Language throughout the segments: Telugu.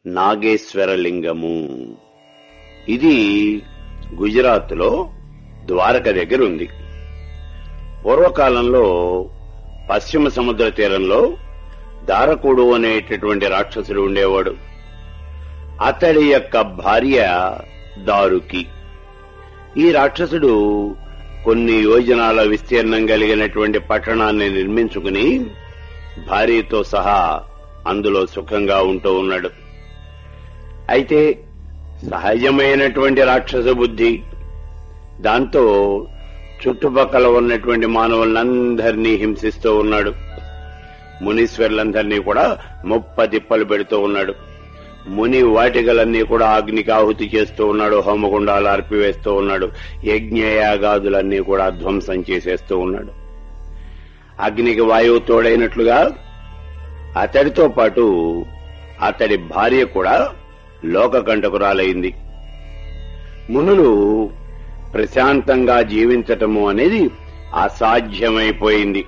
నాగేశ్వరలింగము. ఇది గుజరాత్ లో ద్వారక దగ్గర ఉంది. పూర్వకాలంలో పశ్చిమ సముద్ర తీరంలో దారకుడు అనేటటువంటి రాక్షసుడు ఉండేవాడు. అతడి యొక్క భార్య దారుకి. ఈ రాక్షసుడు కొన్ని యోజనాల విస్తీర్ణం కలిగినటువంటి పట్టణాన్ని నిర్మించుకుని భార్యతో సహా అందులో సుఖంగా ఉంటూ ఉన్నాడు. అయితే సహజమైనటువంటి రాక్షస బుద్ధి దాంతో చుట్టుపక్కల ఉన్నటువంటి మానవులందరినీ హింసిస్తూ ఉన్నాడు. మునీశ్వర్లందరినీ కూడా ముప్పతిప్పలు పెడుతూ ఉన్నాడు. ముని వాటికలన్నీ కూడా అగ్నికి ఆహుతి చేస్తూ ఉన్నాడు. హోమగుండాలు అర్పివేస్తూ ఉన్నాడు. యజ్ఞయాగాదులన్నీ కూడా ధ్వంసం చేసేస్తూ ఉన్నాడు. అగ్నికి వాయువు తోడైనట్లుగా అతడితో పాటు అతడి భార్య కూడా లోకకంటకురాలైంది. మునులు ప్రశాంతంగా జీవించటము అనేది అసాధ్యమైపోయింది.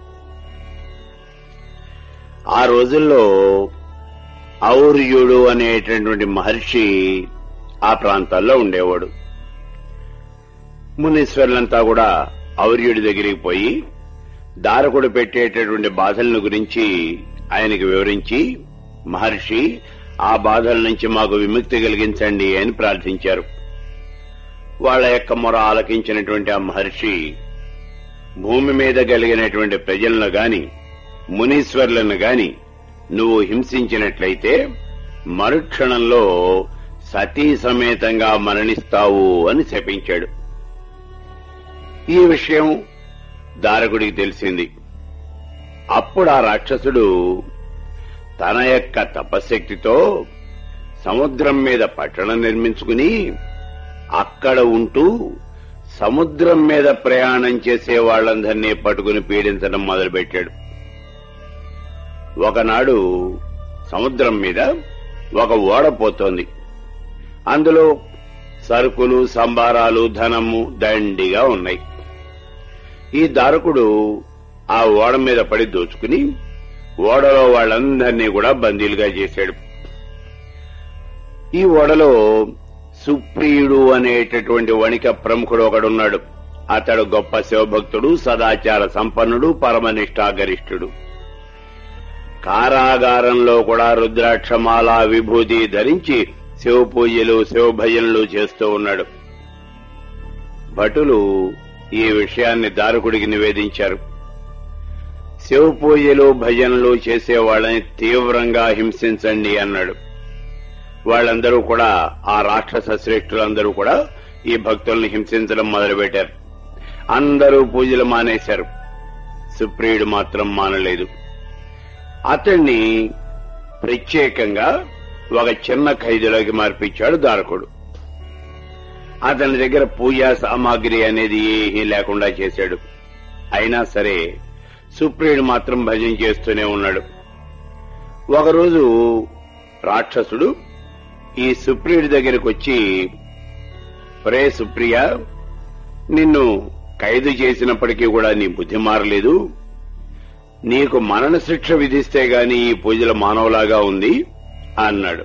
ఆ రోజుల్లో ఔర్యుడు అనేటటువంటి మహర్షి ఆ ప్రాంతాల్లో ఉండేవాడు. మునీశ్వర్లంతా కూడా ఔర్యుడి దగ్గరికి పోయి దారకుడు పెట్టేటటువంటి బాధలను గురించి ఆయనకి వివరించి, మహర్షి ఆ బాధల నుంచి మాకు విముక్తి కలిగించండి అని ప్రార్థించారు. వాళ్ల యొక్క మొర ఆలకించినటువంటి ఆ మహర్షి భూమి మీద కలిగినటువంటి ప్రజలను గాని మునీశ్వర్లను గాని నువ్వు హింసించినట్లయితే మరుక్షణంలో సతీ సమేతంగా మరణిస్తావు అని శపించాడు. ఈ విషయం దారకుడికి తెలిసింది. అప్పుడు ఆ రాక్షసుడు తన యొక్క తపశక్తితో సముద్రం మీద పట్టణం నిర్మించుకుని అక్కడ ఉంటూ సముద్రం మీద ప్రయాణం చేసే వాళ్లందరినీ పట్టుకుని పీడించడం మొదలుపెట్టాడు. ఒకనాడు సముద్రం మీద ఒక ఓడ పోతోంది. అందులో సరుకులు, సంబారాలు, ధనము దండిగా ఉన్నాయి. ఈ దారకుడు ఆ ఓడ మీద పడి దోచుకుని ఓడలో వాళ్ళందరినీ కూడా బందీలుగా చేశాడు. ఈ ఓడలో సుప్రియుడు అనేటటువంటి వణిక ప్రముఖుడు ఒకడున్నాడు. అతడు గొప్ప శివభక్తుడు, సదాచార సంపన్నుడు, పరమనిష్ఠాగరిష్ఠుడు. కారాగారంలో కూడా రుద్రాక్షమాల విభూతి ధరించి శివ పూజలు, శివభజనలు చేస్తూ ఉన్నాడు. భటులు ఈ విషయాన్ని దారకుడికి నివేదించారు. శివ పూజలు, భజనలు చేసేవాళ్ళని తీవ్రంగా హింసించండి అన్నాడు. వాళ్ళందరూ కూడా, ఆ రాక్షస శ్రేష్ఠులందరూ కూడా ఈ భక్తుల్ని హింసించడం మొదలుపెట్టారు. అందరూ పూజలు మానేశారు. సుప్రియుడు మాత్రం మానలేదు. అతన్ని ప్రత్యేకంగా ఒక చిన్న ఖైదులోకి మార్పించాడు దారకుడు. అతని దగ్గర పూజా సామాగ్రి అనేది ఏమీ లేకుండా చేశాడు. అయినా సరే సుప్రియుడు మాత్రం భజన చేస్తూనే ఉన్నాడు. ఒకరోజు రాక్షసుడు ఈ సుప్రియుడి దగ్గరకు వచ్చి, ఒరే సుప్రియ, నిన్ను ఖైదు చేసినప్పటికీ కూడా నీ బుద్ధి మారలేదు. నీకు మరణ శిక్ష విధిస్తే గాని ఈ పూజల మానవులాగా ఉంది అన్నాడు.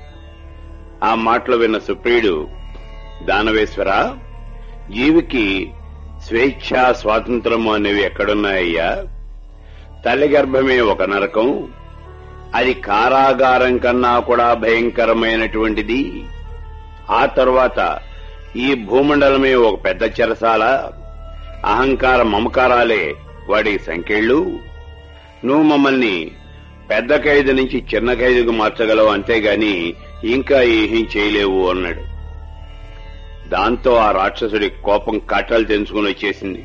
ఆ మాటలు విన్న సుప్రియుడు, దానవేశ్వర, జీవికి స్వేచ్ఛ, స్వాతంత్రము అనేవి ఎక్కడున్నాయ్యా? తల్లి గర్భమే ఒక నరకం. అది కారాగారం కన్నా కూడా భయంకరమైనటువంటిది. ఆ తర్వాత ఈ భూమండలమే ఒక పెద్ద చెరసాల. అహంకార మమకారాలే వాడికి సంకెళ్ళు. నువ్వు మమ్మల్ని పెద్ద ఖైదు నుంచి చిన్న ఖైదుకు మార్చగలవు, అంతేగాని ఇంకా ఏమీ చేయలేవు అన్నాడు. దాంతో ఆ రాక్షసుడి కోపం కట్టలు తెంచుకుని వచ్చేసింది.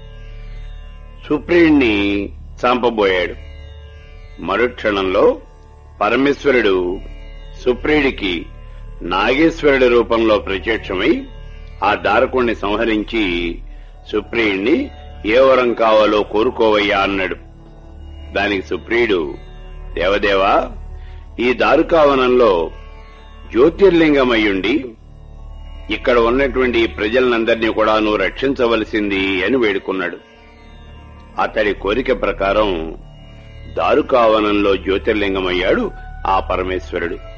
సుప్రియుణ్ణి చంపబోయాడు. మరుక్షణంలో పరమేశ్వరుడు సుప్రియుడికి నాగేశ్వరుడి రూపంలో ప్రత్యక్షమై ఆ దారకుణ్ణి సంహరించి సుప్రియుణ్ణి ఏ వరం కావాలో కోరుకోవయ్యా అన్నాడు. దానికి సుప్రియుడు, దేవదేవా, ఈ దారుకావనంలో జ్యోతిర్లింగమయ్యుండి ఇక్కడ ఉన్నటువంటి ప్రజలందరినీ కూడా నువ్వు రక్షించవలసింది అని వేడుకున్నాడు. అతడి కోరిక ప్రకారం దారుకావనంలో జ్యోతిర్లింగమయ్యాడు ఆ పరమేశ్వరుడు.